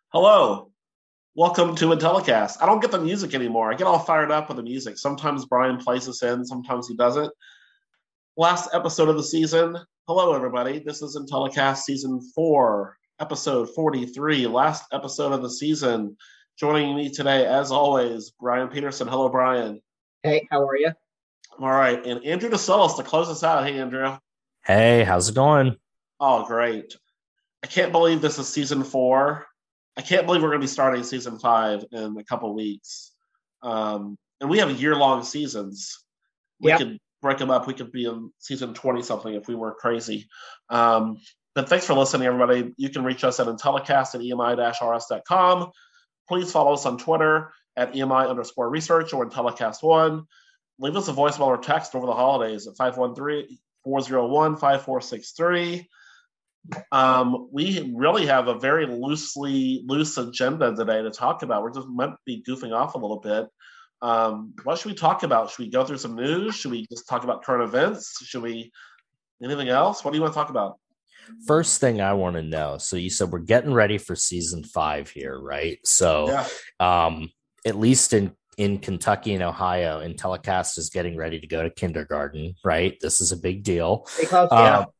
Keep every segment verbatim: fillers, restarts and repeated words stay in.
Hello, welcome to Intellicast. I don't get the music anymore. I get all fired up with the music. Sometimes Brian plays us in, sometimes he doesn't. Last episode of the season. Hello, everybody. This is Intellicast Season four, Episode forty-three, last episode of the season. Joining me today, as always, Brian Peterson. Hello, Brian. Hey, how are you? All right, and Andrew DeSillis to close us out. Hey, Andrew. Hey, how's it going? Oh, great. I can't believe this is Season four. I can't believe we're going to be starting season five in a couple weeks. Um, and we have year-long seasons. We Yep. could break them up. We could be in season twenty-something if we were crazy. Um, but thanks for listening, everybody. You can reach us at Intellicast at E M I R S dot com. Please follow us on Twitter at E M I underscore research or Intellicast one. Leave us a voicemail or text over the holidays at five one three, four oh one, five four six three. Um, we really have a very loosely loose agenda today to talk about. We're just might be goofing off a little bit. Um, what should we talk about? Should we go through some news? Should we just talk about current events? Should we anything else? What do you want to talk about? First thing I want to know. So you said we're getting ready for season five here, right? So Yeah. um, at least in in Kentucky and Ohio, Intellicast is getting ready to go to kindergarten, right? This is a big deal. Because, Um, yeah,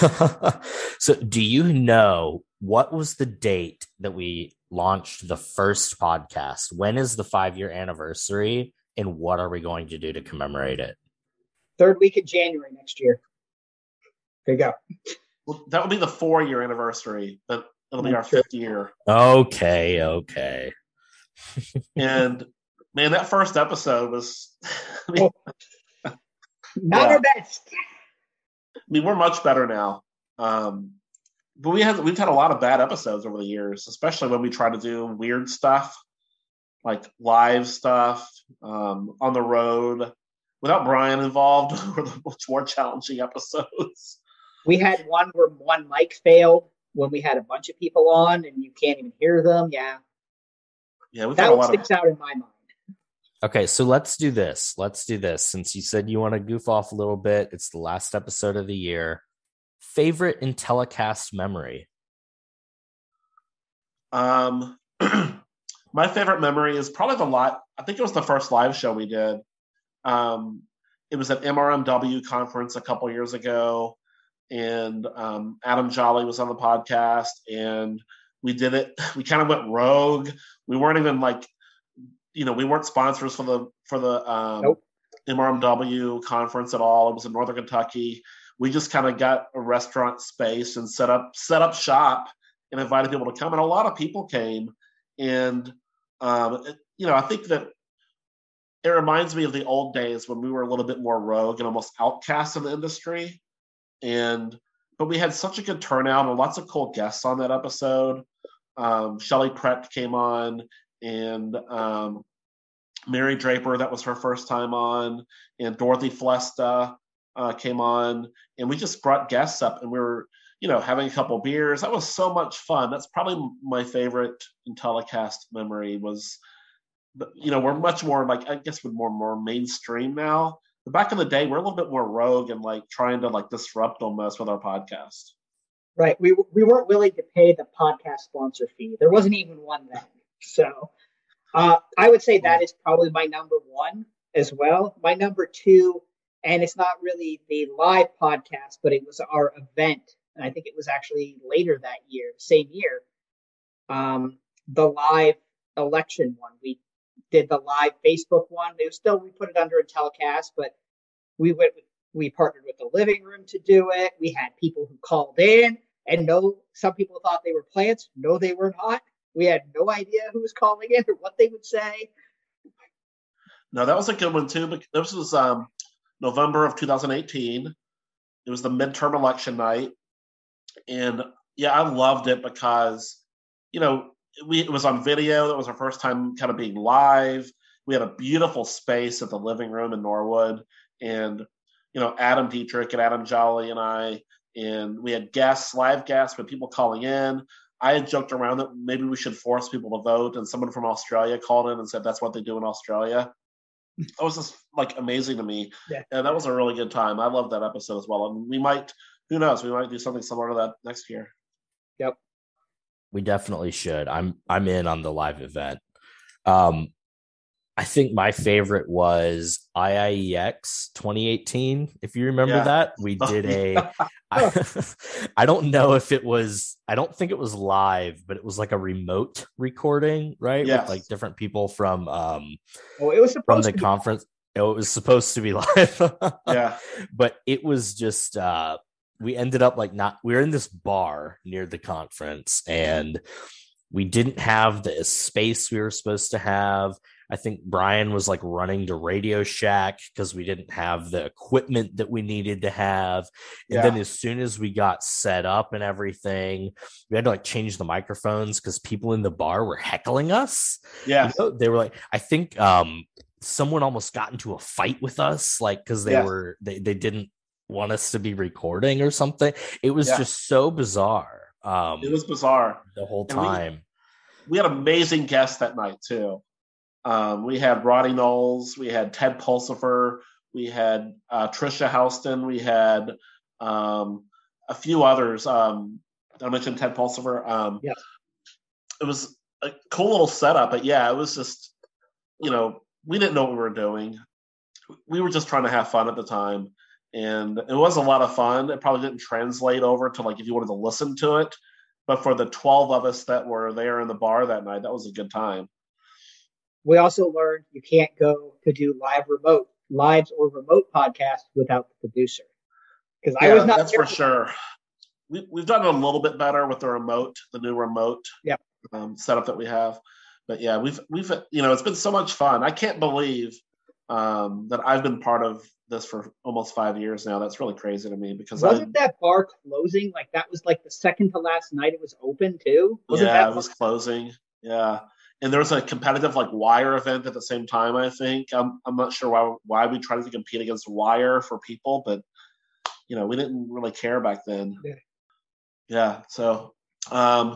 so do you know what was the date that we launched the first podcast? When is the five-year anniversary, and what are we going to do to commemorate it? third week of January next year. There you go. Well, that will be the four-year anniversary, but it'll be our Sure. fifth year. Okay, okay. And man, that first episode was. I mean, Not Yeah. our best. I mean, we're much better now. Um, but we had we've had a lot of bad episodes over the years, especially when we try to do weird stuff, like live stuff um, on the road without Brian involved. Were the much more challenging episodes. We had one where one mic failed when we had a bunch of people on and you can't even hear them. Yeah, Yeah, we've had that a one lot of. sticks out in my mind. Okay, so let's do this. Let's do this. Since you said you want to goof off a little bit, it's the last episode of the year. Favorite Intellicast memory? Um, my favorite memory is probably the live. I think it was the first live show we did. Um, it was at M R M W conference a couple years ago, and um, Adam Jolly was on the podcast, and we did it. We kind of went rogue. We weren't even like, you know, we weren't sponsors for the for the um, Nope. M R M W conference at all. It was in Northern Kentucky. We just kind of got a restaurant space and set up set up shop and invited people to come, and a lot of people came. And um, it- you know, I think that it reminds me of the old days when we were a little bit more rogue and almost outcast in the industry. And but we had such a good turnout and lots of cool guests on that episode. Um, Shelley Prett came on, and um, Mary Draper, that was her first time on, and Dorothy Flesta uh, came on, and we just brought guests up, and we were, you know, having a couple beers. That was so much fun. That's probably my favorite Intellicast memory was, but, you know, we're much more like, I guess we're more more mainstream now. But back in the day, we're a little bit more rogue and like trying to like disrupt almost with our podcast. Right. We, we weren't willing to pay the podcast sponsor fee. There wasn't even one then. So uh, I would say that is probably my number one as well. My number two, and it's not really the live podcast, but it was our event. And I think it was actually later that year, same year, um, the live election one. We did the live Facebook one. It was still, we put it under a telecast, but we went, we partnered with the living room to do it. We had people who called in, and no, some people thought they were plants. No, they were not. We had no idea who was calling in or what they would say. No, that was a good one too. But this was um, November of two thousand eighteen. It was the midterm election night, and yeah, I loved it because, you know, we it was on video. That was our first time kind of being live. We had a beautiful space at the living room in Norwood, and you know, Adam Dietrich and Adam Jolly and I, and we had guests, live guests, with people calling in. I had joked around that maybe we should force people to vote, and someone from Australia called in and said that's what they do in Australia. That was just like amazing to me, Yeah. and that was a really good time. I loved that episode as well, and we might, who knows, we might do something similar to that next year. Yep. We definitely should. I'm I'm in on the live event. Um, I think my favorite was I I E X twenty eighteen. If you remember Yeah. that, we Oh, did a. yeah. I, I don't know if it was. I don't think it was live, but it was like a remote recording, right, with like Yes. different people from um Oh, it was from supposed the to be. conference. Oh, it was supposed to be live, Yeah. but it was just. uh We ended up like not. We were in this bar near the conference, and we didn't have the space we were supposed to have. I think Brian was like running to Radio Shack because we didn't have the equipment that we needed to have. And then Yeah. as soon as we got set up and everything, we had to like change the microphones because people in the bar were heckling us. You Yes. know, they were like, I think um someone almost got into a fight with us, like because they Yes. were they, they didn't want us to be recording or something. It was Yeah. just so bizarre. Um It was bizarre. the whole And we time. we had amazing guests that night too. Um, we had Roddy Knowles, we had Ted Pulsifer, we had uh, Trisha Houston, we had um, a few others. Um, I mentioned Ted Pulsifer. Um, Yes. It was a cool little setup, but yeah, it was just, you know, we didn't know what we were doing. We were just trying to have fun at the time. And it was a lot of fun. It probably didn't translate over to like if you wanted to listen to it. But for the twelve of us that were there in the bar that night, that was a good time. We also learned you can't go to do live remote lives or remote podcasts without the producer. Because I was Yeah, not that's there for sure. We, we've done it a little bit better with the remote, the new remote Yeah. um, setup that we have. But yeah, we've we've you know it's been so much fun. I can't believe um, that I've been part of this for almost five years now. That's really crazy to me because I Wasn't that bar closing? Like that was like the second to last night it was open too. Wasn't yeah, that it was closing. Yeah, and there was a competitive like Wire event at the same time. I think I'm I'm not sure why why we tried to compete against Wire for people, but you know we didn't really care back then. Yeah. Yeah, so um,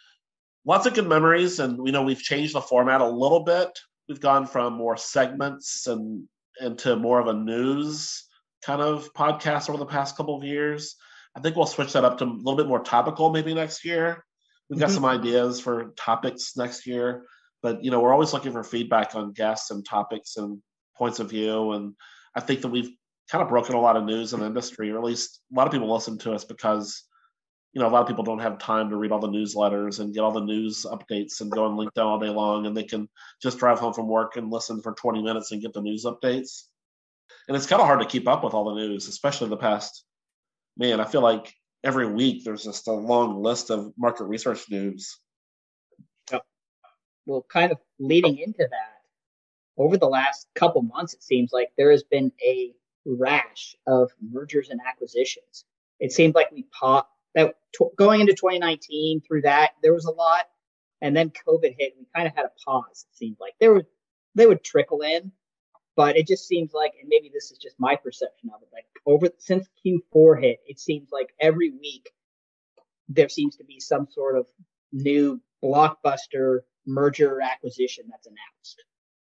lots of good memories, and you know we've changed the format a little bit. We've gone from more segments and into more of a news kind of podcast over the past couple of years. I think we'll switch that up to a little bit more topical maybe next year. We've got Mhm. some ideas for topics next year, but you know we're always looking for feedback on guests and topics and points of view. And I think that we've kind of broken a lot of news in the industry, or at least a lot of people listen to us because you know, a lot of people don't have time to read all the newsletters and get all the news updates and go on LinkedIn all day long, and they can just drive home from work and listen for twenty minutes and get the news updates. And it's kind of hard to keep up with all the news, especially the past, man, I feel like every week there's just a long list of market research news. Yep. Well, kind of leading into that, over the last couple months, it seems like there has been a rash of mergers and acquisitions. It seemed like we popped that t- going into twenty nineteen through that, there was a lot. And then COVID hit, and we kind of had a pause. It seemed like there were, they would trickle in, but it just seems like, and maybe this is just my perception of it, like over since Q four hit, it seems like every week there seems to be some sort of new blockbuster merger or acquisition that's announced.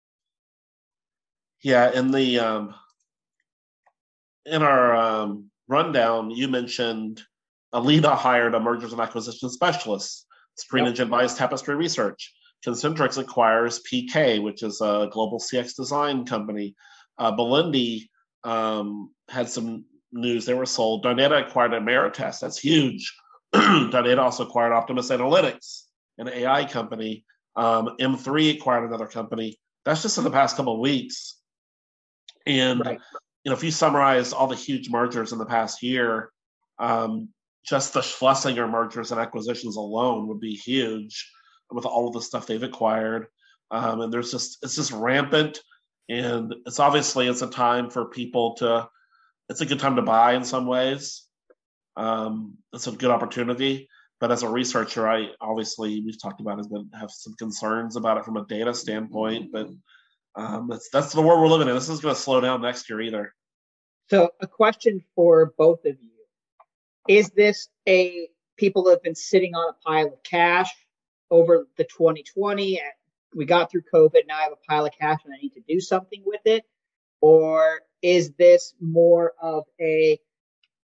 Yeah, in the um, in our um, rundown, you mentioned Alida hired a mergers and acquisition specialist. Screen Yep. Engine buys Tapestry Research. Concentrix acquires P K, which is a global C X design company. Uh, Belindi um, had some news. They were sold. Dynata acquired Ameritest. That's huge. Dynata also acquired Optimus Analytics, an A I company. Um, M three acquired another company. That's just in the past couple of weeks. And Right. you know, if you summarize all the huge mergers in the past year, um, just the Schlesinger mergers and acquisitions alone would be huge with all of the stuff they've acquired. Um, and there's just, it's just rampant. And it's obviously, it's a time for people to, it's a good time to buy in some ways. Um, it's a good opportunity. But as a researcher, I obviously, we've talked about has been, have some concerns about it from a data standpoint, but um, that's, that's the world we're living in. This is going to slow down next year either. So a question for both of you. Is this a people have been sitting on a pile of cash over the twenty twenty and we got through COVID, now I have a pile of cash and I need to do something with it? Or is this more of a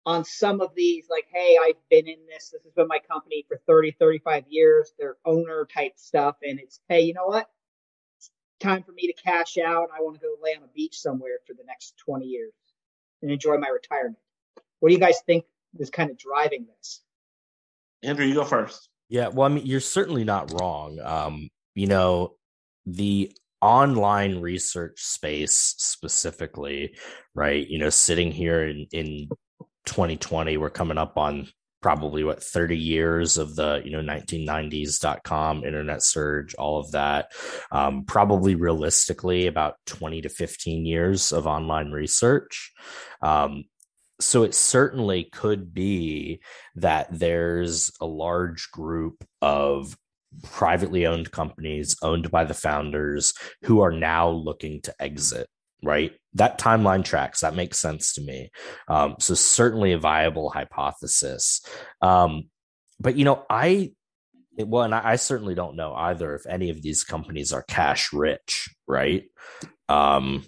on some of these, like, hey, I've been in this, this has been my company for thirty, thirty-five years, they're owner type stuff. And it's, hey, you know what? It's time for me to cash out. I want to go lay on a beach somewhere for the next twenty years and enjoy my retirement. What do you guys think is kind of driving this? Andrew, you go first. Yeah, well, I mean, you're certainly not wrong. Um, you know, the online research space specifically, right? You know, sitting here in, in twenty twenty, we're coming up on probably what thirty years of the, you know, nineteen nineties dot com internet surge, all of that. Um, probably realistically about twenty to fifteen years of online research. Um, So it certainly could be that there's a large group of privately owned companies owned by the founders who are now looking to exit, right? That timeline tracks. That makes sense to me. Um, so certainly a viable hypothesis. Um, but, you know, I, well, and I, I certainly don't know either if any of these companies are cash rich, right? Um,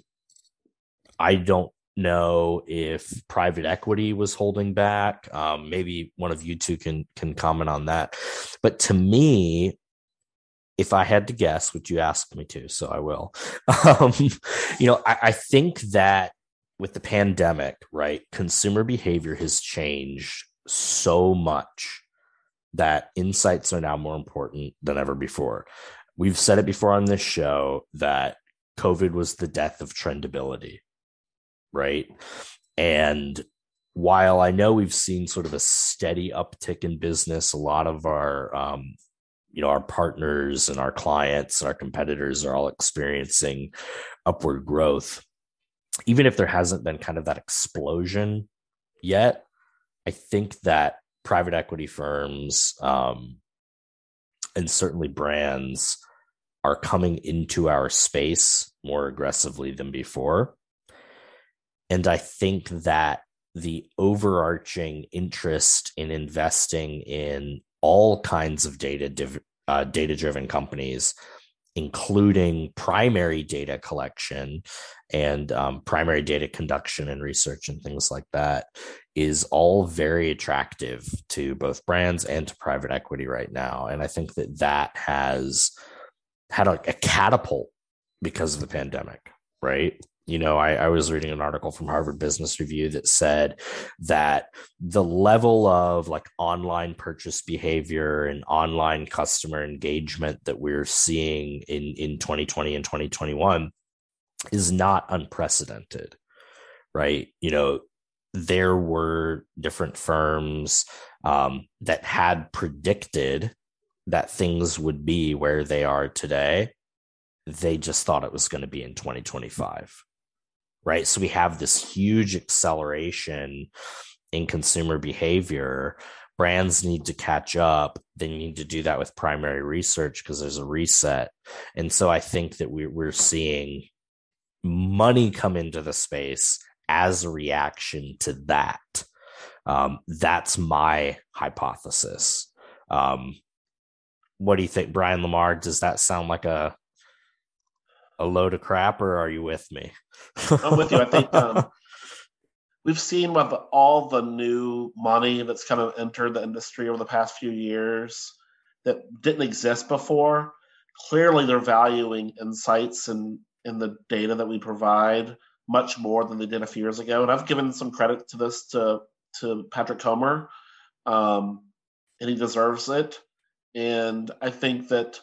I don't know if private equity was holding back. Um, maybe one of you two can can comment on that. But to me, if I had to guess, which you asked me to, so I will, um, you know, I, I think that with the pandemic, right, consumer behavior has changed so much that insights are now more important than ever before. We've said it before on this show that COVID was the death of trendability. Right. And while I know we've seen sort of a steady uptick in business, a lot of our, um, you know, our partners and our clients and our competitors are all experiencing upward growth. Even if there hasn't been kind of that explosion yet, I think that private equity firms um, and certainly brands are coming into our space more aggressively than before. And I think that the overarching interest in investing in all kinds of data div- uh, data-driven companies, including primary data collection and um, primary data conduction and research and things like that, is all very attractive to both brands and to private equity right now. And I think that that has had a, a catapult because of the pandemic, right? You know, I, I was reading an article from Harvard Business Review that said that the level of like online purchase behavior and online customer engagement that we're seeing in, in twenty twenty and twenty twenty-one is not unprecedented, right? You know, there were different firms um, that had predicted that things would be where they are today. They just thought it was going to be in twenty twenty-five. Right. So we have this huge acceleration in consumer behavior. Brands need to catch up. They need to do that with primary research because there's a reset. And so I think that we're, we're seeing money come into the space as a reaction to that. Um, that's my hypothesis. Um, what do you think, Brian Lamar? Does that sound like a a load of crap, or are you with me? I'm with you. I think um, we've seen with all the new money that's kind of entered the industry over the past few years that didn't exist before. Clearly, they're valuing insights and in the data that we provide much more than they did a few years ago. And I've given some credit to this to to Patrick Comer, um, and he deserves it. And I think that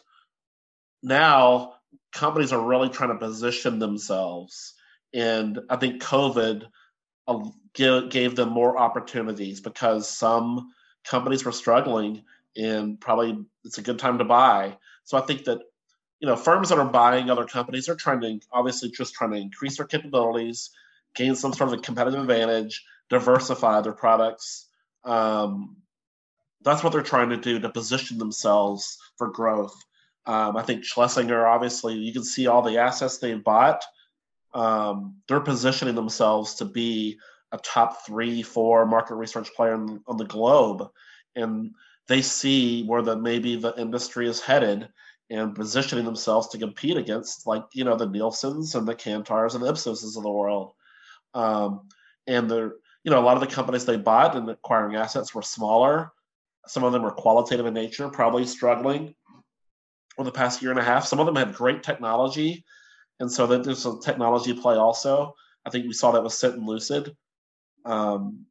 now companies are really trying to position themselves. And I think COVID uh, give, gave them more opportunities because some companies were struggling and probably it's a good time to buy. So I think that, you know, firms that are buying other companies are trying to obviously just trying to increase their capabilities, gain some sort of a competitive advantage, diversify their products. Um, that's what they're trying to do to position themselves for growth. Um, I think Schlesinger, obviously, you can see all the assets they've bought. Um, they're positioning themselves to be a top three, four market research player on, on the globe. And they see where the maybe the industry is headed and positioning themselves to compete against, like, you know, the Nielsen's and the Kantars and the Ipsoses of the world. Um, and they're, you know, a lot of the companies they bought and acquiring assets were smaller. Some of them were qualitative in nature, probably struggling over the past year and a half. Some of them had great technology, and so that there's a technology play also. I think we saw that with Cint and Lucid. Um,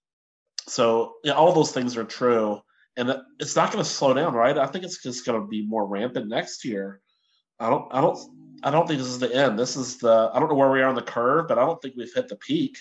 so yeah, all those things are true, and it's not going to slow down, right? I think it's just going to be more rampant next year. I don't, I don't, I don't think this is the end. This is the. I don't know where we are on the curve, but I don't think we've hit the peak.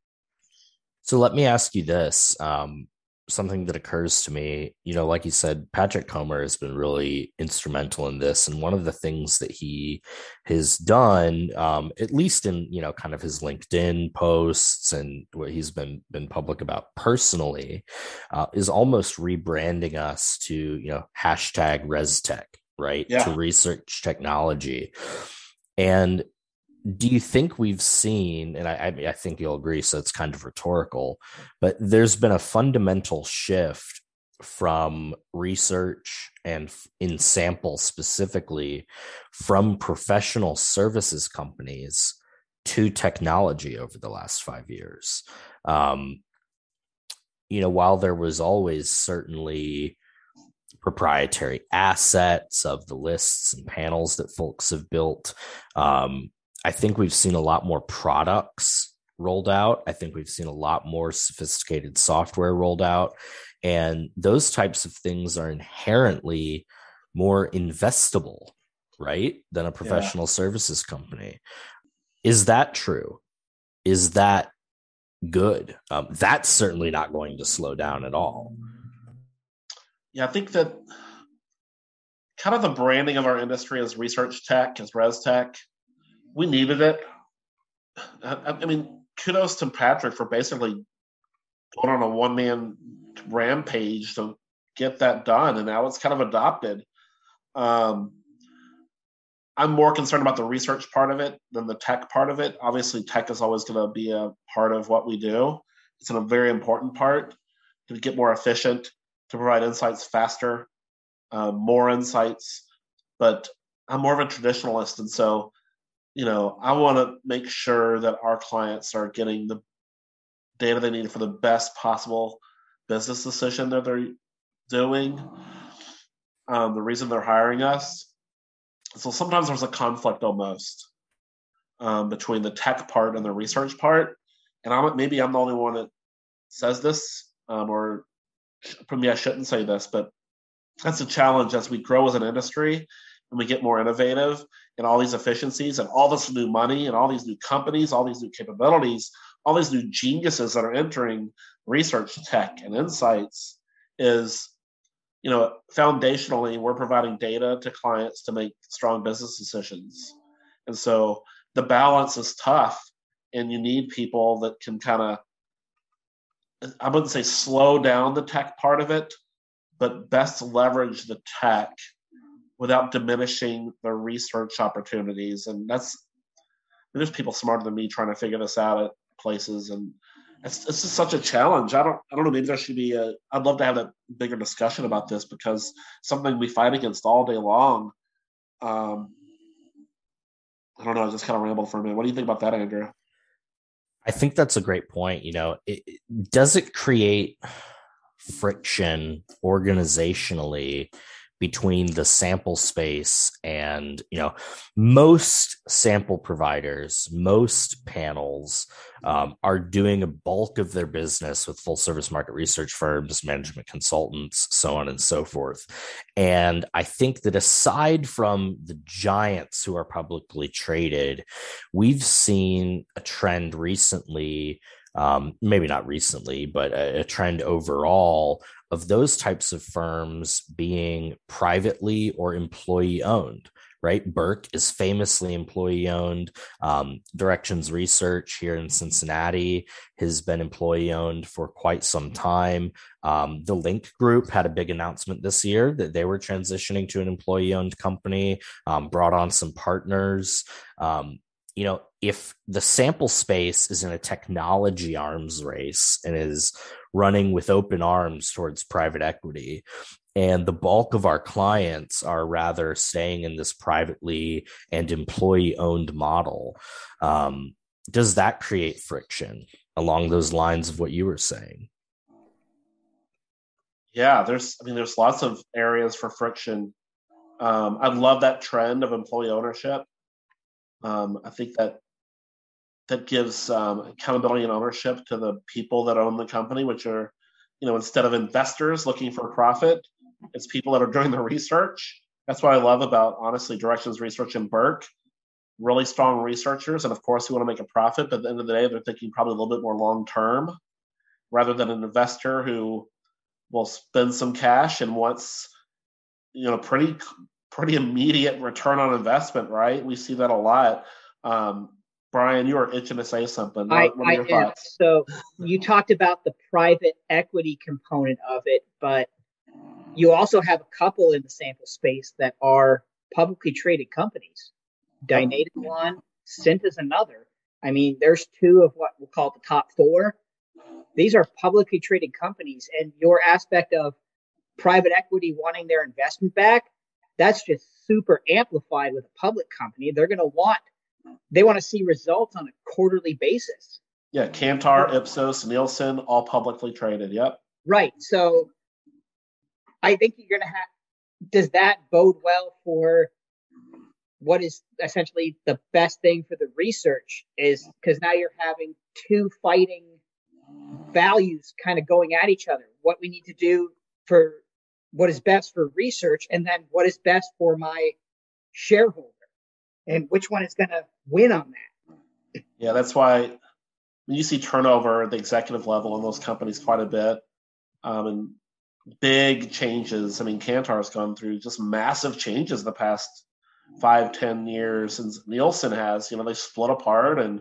So let me ask you this. Um, something that occurs to me, you know, like you said, Patrick Comer has been really instrumental in this. And one of the things that he has done, um, at least in, you know, kind of his LinkedIn posts and what he's been, been public about personally, uh, is almost rebranding us to, you know, hashtag ResTech, right? Yeah. To research technology. And do you think we've seen, and I, I think you'll agree, so it's kind of rhetorical, but there's been a fundamental shift from research and in sample specifically from professional services companies to technology over the last five years? Um, you know, while there was always certainly proprietary assets of the lists and panels that folks have built, um, I think we've seen a lot more products rolled out. I think we've seen a lot more sophisticated software rolled out. And those types of things are inherently more investable, right, than a professional yeah. services company. Is that true? Is that good? Um, that's certainly not going to slow down at all. Yeah, I think that kind of the branding of our industry as research tech, as res tech, we needed it. I, I mean, kudos to Patrick for basically going on a one-man rampage to get that done, and now it's kind of adopted. Um, I'm more concerned about the research part of it than the tech part of it. Obviously, tech is always going to be a part of what we do. It's a very important part to get more efficient, to provide insights faster, uh, more insights. But I'm more of a traditionalist, and so you know, I want to make sure that our clients are getting the data they need for the best possible business decision that they're doing, um, the reason they're hiring us. So sometimes there's a conflict almost um, between the tech part and the research part. And I'm, maybe I'm the only one that says this, um, or maybe I shouldn't say this, but that's a challenge as we grow as an industry and we get more innovative and all these efficiencies and all this new money and all these new companies, all these new capabilities, all these new geniuses that are entering research tech and insights is, you know, foundationally, we're providing data to clients to make strong business decisions. And so the balance is tough, and you need people that can kind of, I wouldn't say slow down the tech part of it, but best leverage the tech without diminishing the research opportunities. And that's, there's people smarter than me trying to figure this out at places. And it's, it's just such a challenge. I don't, I don't know, maybe there should be a, I'd love to have a bigger discussion about this because something we fight against all day long. Um, I don't know. I just kind of rambled for a minute. What do you think about that, Andrew? I think that's a great point. You know, it, does it create friction organizationally between the sample space and, you know, most sample providers, most panels um, are doing a bulk of their business with full service market research firms, management consultants, so on and so forth. And I think that aside from the giants who are publicly traded, we've seen a trend recently, um, maybe not recently, but a, a trend overall of those types of firms being privately or employee owned, right? Burke is famously employee owned. Um, Directions Research here in Cincinnati has been employee owned for quite some time. Um, the Link Group had a big announcement this year that they were transitioning to an employee owned company, um, brought on some partners. Um, you know, if the sample space is in a technology arms race and is running with open arms towards private equity, and the bulk of our clients are rather staying in this privately and employee owned model, um, does that create friction? along those lines of what you were saying. Yeah, there's, I mean, there's lots of areas for friction. Um, I love that trend of employee ownership. Um, I think that that gives um, accountability and ownership to the people that own the company, which are, you know, instead of investors looking for profit, it's people that are doing the research. That's what I love about, honestly, Directions Research and Burke. Really strong researchers, and of course, who want to make a profit. But at the end of the day, they're thinking probably a little bit more long term, rather than an investor who will spend some cash and wants, you know, pretty pretty immediate return on investment. Right? We see that a lot. Um, Brian, you are itching to say something. I, What, what are I your am. thoughts? So you talked about the private equity component of it, but you also have a couple in the sample space that are publicly traded companies. Dynata one, Cinta's another. I mean, there's two of what we'll call the top four. These are publicly traded companies, and your aspect of private equity wanting their investment back, that's just super amplified with a public company. They're going to want, they want to see results on a quarterly basis. Yeah, Kantar, Ipsos, Nielsen, all publicly traded. Yep. Right. So I think you're going to have, does that bode well for what is essentially the best thing for the research? Is because now you're having two fighting values kind of going at each other. What we need to do for what is best for research, and then what is best for my shareholder, and which one is going to win on that. Yeah, that's why you see turnover at the executive level in those companies quite a bit, um, and big changes. I mean, Kantar's gone through just massive changes the past five, ten years since Nielsen has. You know, they split apart, and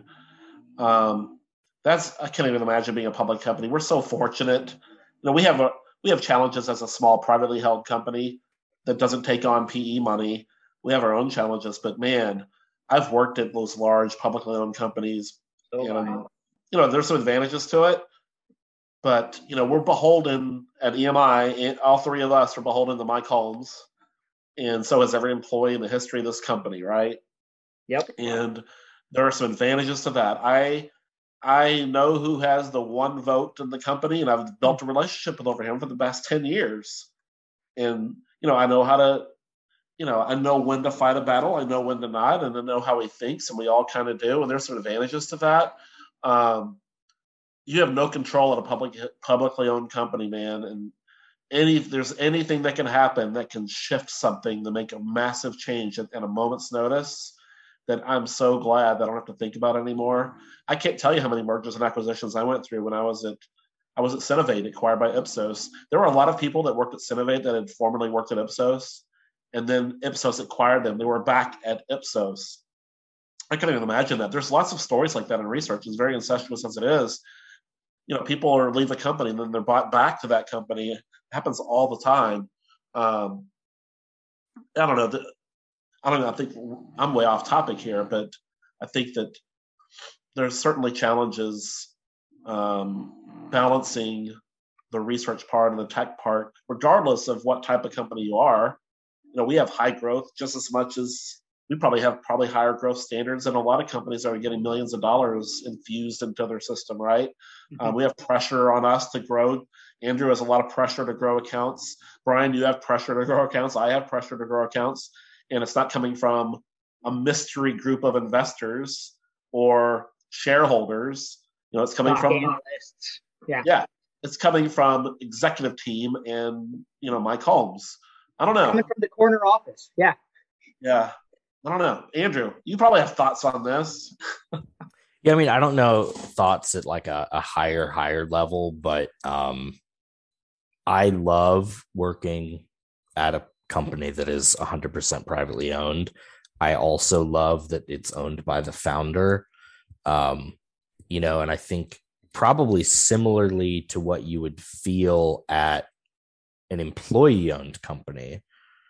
um, that's, I can't even imagine being a public company. We're so fortunate. You know, we have a we have challenges as a small privately held company that doesn't take on P E money. We have our own challenges, but man, I've worked at those large publicly owned companies, Oh, and wow. you know, there's some advantages to it. But you know, we're beholden at E M I. And all three of us are beholden to Mike Holmes, and so is every employee in the history of this company, right? Yep. And there are some advantages to that. I I know who has the one vote in the company, and I've built a relationship with over him for the past ten years. And you know, I know how to, you know, I know when to fight a battle, I know when to not, and I know how he thinks, and we all kind of do. And there's some advantages to that. Um, you have no control at a public publicly owned company, man, and any if there's anything that can happen that can shift something to make a massive change at, at a moment's notice, that I'm so glad that I don't have to think about it anymore. I can't tell you how many mergers and acquisitions I went through when I was at I was at Synovate, acquired by Ipsos. There were a lot of people that worked at Synovate that had formerly worked at Ipsos, and then Ipsos acquired them. They were back at Ipsos. I can't even imagine that. There's lots of stories like that in research. As very incestuous as it is, you know, people are leave a company and then they're bought back to that company. It happens all the time. Um, I don't know. I don't know. I think I'm way off topic here, but I think that there's certainly challenges um, balancing the research part and the tech part, regardless of what type of company you are. You know, we have high growth just as much as we probably have probably higher growth standards than a lot of companies that are getting millions of dollars infused into their system, right? Mm-hmm. Um, we have pressure on us to grow. Andrew has a lot of pressure to grow accounts. Brian, you have pressure to grow accounts. I have pressure to grow accounts. And it's not coming from a mystery group of investors or shareholders. You know, it's coming Stock from analysts. Yeah. Yeah. It's coming from executive team and, you know, Mike Holmes. I don't know. Coming from the corner office. Yeah. Yeah. I don't know. Andrew, you probably have thoughts on this. Yeah, I mean, I don't know thoughts at like a, a higher, higher level, but um, I love working at a company that is one hundred percent privately owned. I also love that it's owned by the founder. Um, you know, and I think probably similarly to what you would feel at an employee-owned company,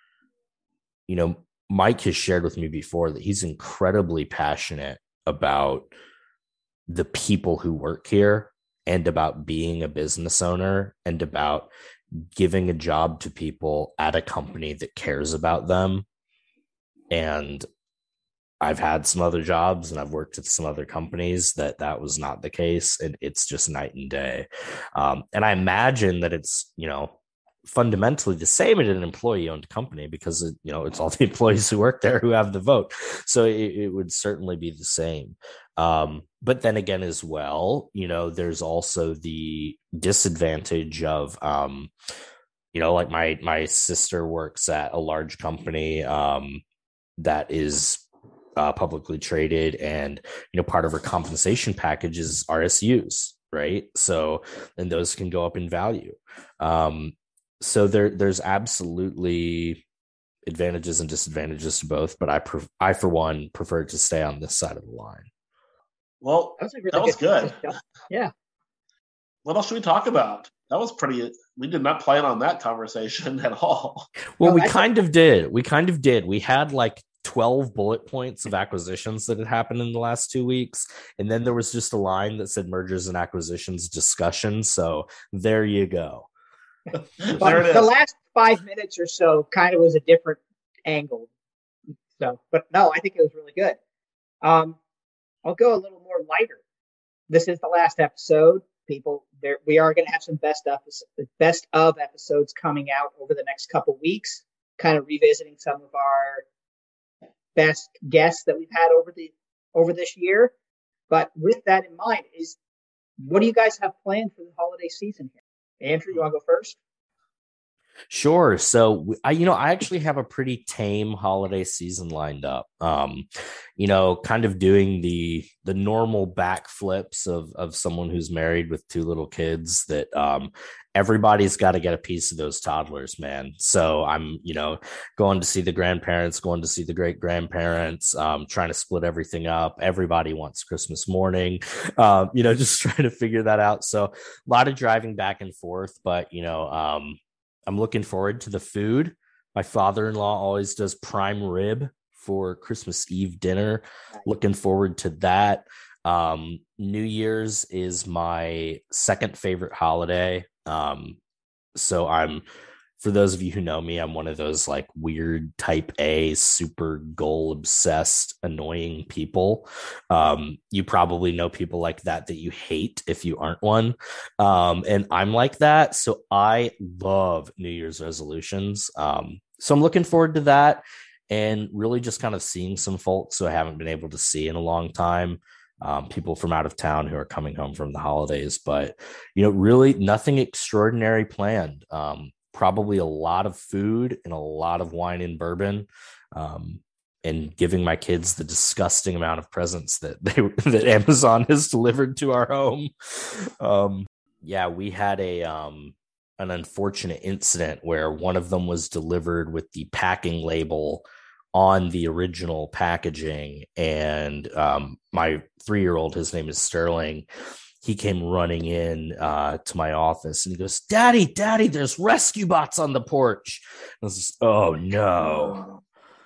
you know, Mike has shared with me before that he's incredibly passionate about the people who work here and about being a business owner and about giving a job to people at a company that cares about them. And I've had some other jobs and I've worked at some other companies that that was not the case. And it's just night and day. Um, and I imagine that it's, you know, fundamentally the same at an employee owned company because, it, you know, it's all the employees who work there who have the vote. So it, it would certainly be the same. Um, but then again, as well, you know, there's also the disadvantage of, um, you know, like my my sister works at a large company um, that is uh, publicly traded, and you know, part of her compensation package is R S Us, right? So, and those can go up in value. Um, so there, there's absolutely advantages and disadvantages to both, but I, pref- I for one, prefer to stay on this side of the line. Well, that was, really that was good. good. Yeah. What else should we talk about? That was pretty. We did not plan on that conversation at all. Well, we kind of did. We kind of did. We had like twelve bullet points of acquisitions that had happened in the last two weeks. And then there was just a line that said mergers and acquisitions discussion. So there you go. there it is. The last five minutes or so kind of was a different angle. So, but no, I think it was really good. Um, I'll go a little more lighter. This is the last episode. People, there we are going to have some best of best of episodes coming out over the next couple weeks, kind of revisiting some of our best guests that we've had over the over this year. But with that in mind, is what do you guys have planned for the holiday season here? Andrew, you want to go first? Sure. So I, you know, I actually have a pretty tame holiday season lined up. Um, you know, kind of doing the the normal backflips of of someone who's married with two little kids. That um, everybody's got to get a piece of those toddlers, man. So I'm, you know, going to see the grandparents, going to see the great grandparents, um, trying to split everything up. Everybody wants Christmas morning, uh, you know, just trying to figure that out. So a lot of driving back and forth, but you know. Um, I'm looking forward to the food. My father-in-law always does prime rib for Christmas Eve dinner. Looking forward to that. Um, New Year's is my second favorite holiday. Um, so I'm, for those of you who know me, I'm one of those like weird type A, super goal obsessed, annoying people. Um, you probably know people like that that you hate if you aren't one. Um, and I'm like that. So I love New Year's resolutions. Um, so I'm looking forward to that and really just kind of seeing some folks who I haven't been able to see in a long time. Um, people from out of town who are coming home from the holidays, but you know, really nothing extraordinary planned. Um, probably a lot of food and a lot of wine and bourbon, um, and giving my kids the disgusting amount of presents that they that Amazon has delivered to our home. Um, yeah, we had a um, an unfortunate incident where one of them was delivered with the packing label on the original packaging, and um, my three-year-old, his name is Sterling, he came running in uh, to my office and he goes, Daddy, Daddy, there's rescue bots on the porch. I was just, oh no.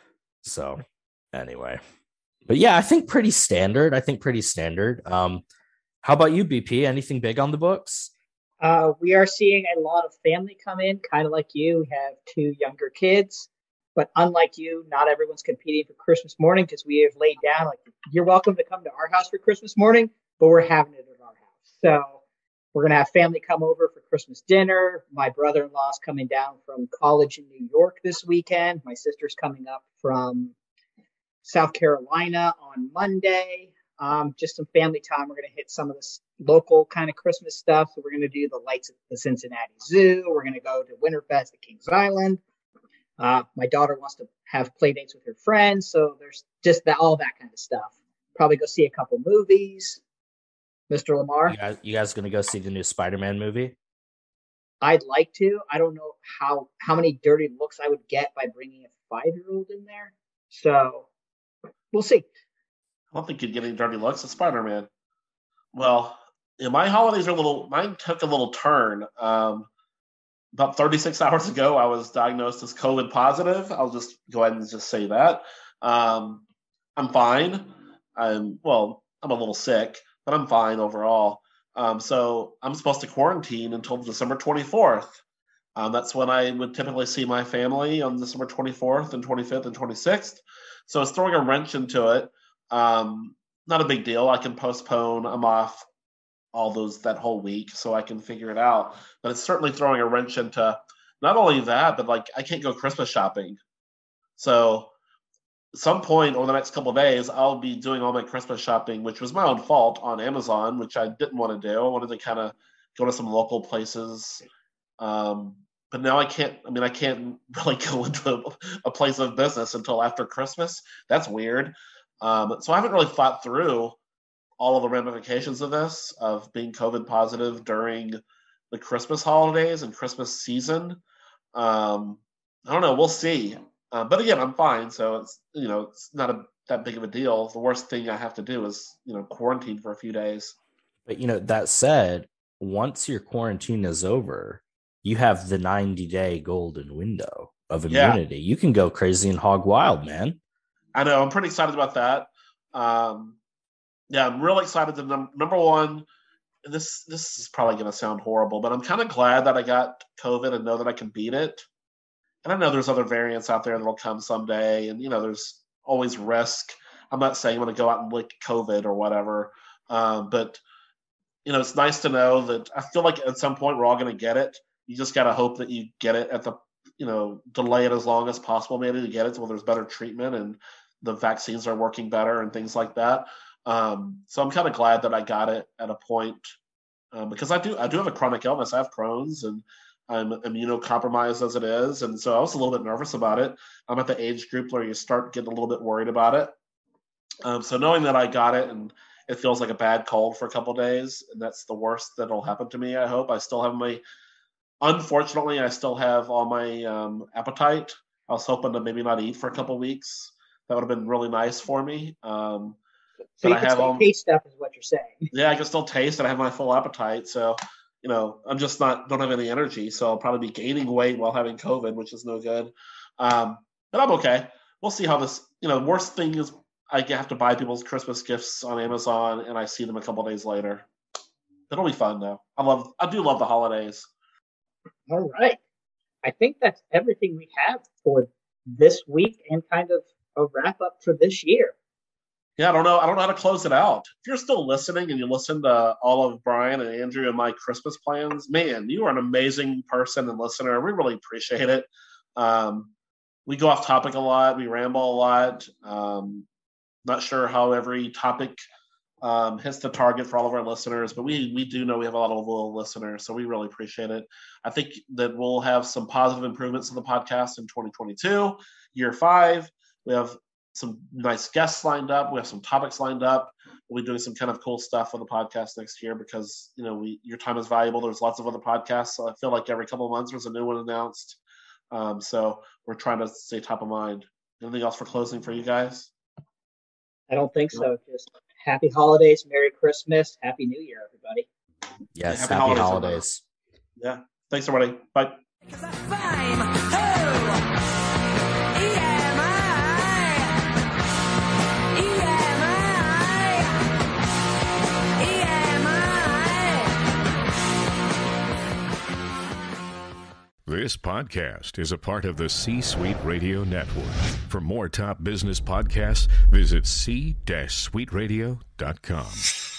So anyway, but yeah, I think pretty standard. I think pretty standard. Um, how about you, B P? Anything big on the books? Uh, we are seeing a lot of family come in, kind of like you. We have two younger kids, but unlike you, not everyone's competing for Christmas morning because we have laid down like, you're welcome to come to our house for Christmas morning, but we're having it at our house. So we're going to have family come over for Christmas dinner. My brother-in-law is coming down from college in New York this weekend. My sister's coming up from South Carolina on Monday. Um, just some family time. We're going to hit some of this local kind of Christmas stuff. So we're going to do the lights at the Cincinnati Zoo. We're going to go to Winterfest at Kings Island. Uh, my daughter wants to have play dates with her friends. So there's just that, all that kind of stuff. Probably go see a couple movies. Mister Lamar? You guys, you guys going to go see the new Spider-Man movie? I'd like to. I don't know how, how many dirty looks I would get by bringing a five-year-old in there. So we'll see. I don't think you'd get any dirty looks at Spider-Man. Well, yeah, my holidays are a little, mine took a little turn. Um, about thirty-six hours ago, I was diagnosed as COVID positive. I'll just go ahead and just say that. Um, I'm fine. I'm, well, I'm a little sick, but I'm fine overall. Um, so I'm supposed to quarantine until December twenty-fourth. Um, that's when I would typically see my family on December twenty-fourth and twenty-fifth and twenty-sixth. So it's throwing a wrench into it. Um, not a big deal. I can postpone. I'm off all those that whole week, so I can figure it out. But it's certainly throwing a wrench into not only that, but like I can't go Christmas shopping. So at some point over the next couple of days, I'll be doing all my Christmas shopping, which was my own fault, on Amazon, which I didn't want to do. I wanted to kind of go to some local places. Um, but now I can't, I mean, I can't really go into a, a place of business until after Christmas. That's weird. Um, so I haven't really thought through all of the ramifications of this, of being COVID positive during the Christmas holidays and Christmas season. Um, I don't know. We'll see. Uh, but again, I'm fine. So it's, you know, it's not a, that big of a deal. The worst thing I have to do is, you know, quarantine for a few days. But, you know, that said, once your quarantine is over, you have the ninety day golden window of immunity. Yeah. You can go crazy and hog wild, man. I know. I'm pretty excited about that. Um, yeah, I'm really excited to num- number one. This this is probably going to sound horrible, but I'm kind of glad that I got COVID and know that I can beat it. And I know there's other variants out there that'll come someday, and you know there's always risk. I'm not saying I'm going to go out and lick COVID or whatever, um, but you know it's nice to know that I feel like at some point we're all going to get it. You just got to hope that you get it at the you know delay it as long as possible, maybe to get it so there's better treatment and the vaccines are working better and things like that. Um, so I'm kind of glad that I got it at a point um, because I do I do have a chronic illness. I have Crohn's and I'm immunocompromised as it is. And so I was a little bit nervous about it. I'm at the age group where you start getting a little bit worried about it. Um, so knowing that I got it and it feels like a bad cold for a couple of days, and that's the worst that'll happen to me, I hope. I still have my, unfortunately, I still have all my um, appetite. I was hoping to maybe not eat for a couple of weeks. That would have been really nice for me. Um, so you I can have still all, taste stuff is what you're saying. Yeah, I can still taste and I have my full appetite. So, you know, I'm just not, don't have any energy. So I'll probably be gaining weight while having COVID, which is no good. Um, but I'm okay. We'll see how this, you know, worst thing is I have to buy people's Christmas gifts on Amazon and I see them a couple days later. It'll be fun though. I love, I do love the holidays. All right. I think that's everything we have for this week and kind of a wrap up for this year. Yeah, I don't know. I don't know how to close it out. If you're still listening and you listen to all of Brian and Andrew and my Christmas plans, man, you are an amazing person and listener. We really appreciate it. Um, we go off topic a lot. We ramble a lot. Um, not sure how every topic um, hits the target for all of our listeners, but we we do know we have a lot of loyal listeners, so we really appreciate it. I think that we'll have some positive improvements in the podcast in twenty twenty-two, year five. We have some nice guests lined up. We have some topics lined up. We'll be doing some kind of cool stuff for the podcast next year because, you know, we your time is valuable. There's lots of other podcasts. So I feel like every couple of months there's a new one announced. Um, so we're trying to stay top of mind. Anything else for closing for you guys? I don't think so. Just happy holidays, Merry Christmas, Happy New Year, everybody. Yes, happy, happy holidays. holidays. Yeah. Thanks, everybody. Bye. This podcast is a part of the C-Suite Radio Network. For more top business podcasts, visit c suite radio dot com.